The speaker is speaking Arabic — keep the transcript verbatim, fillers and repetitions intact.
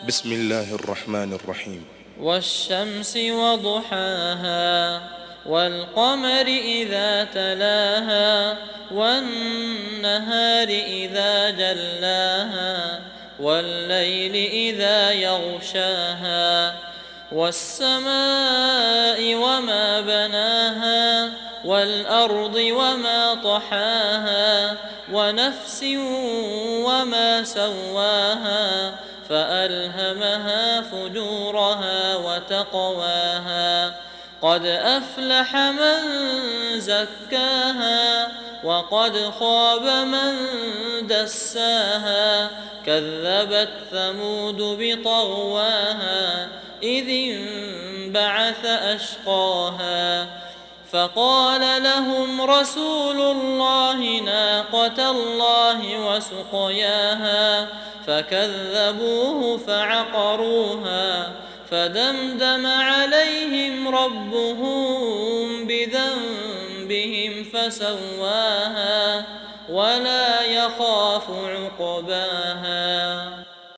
بسم الله الرحمن الرحيم. والشمس وضحاها والقمر إذا تلاها والنهار إذا جلاها والليل إذا يغشاها والسماء وما بناها والأرض وما طحاها ونفس وما سواها فألهمها فجورها وتقواها قد أفلح من زكاها وقد خاب من دساها كذبت ثمود بطغواها إذ انبعث أشقاها فقال لهم رسول الله ناقة الله وسقياها فكذبوه فعقروها فدمدم عليهم ربهم بذنبهم فسواها ولا يخاف عقباها.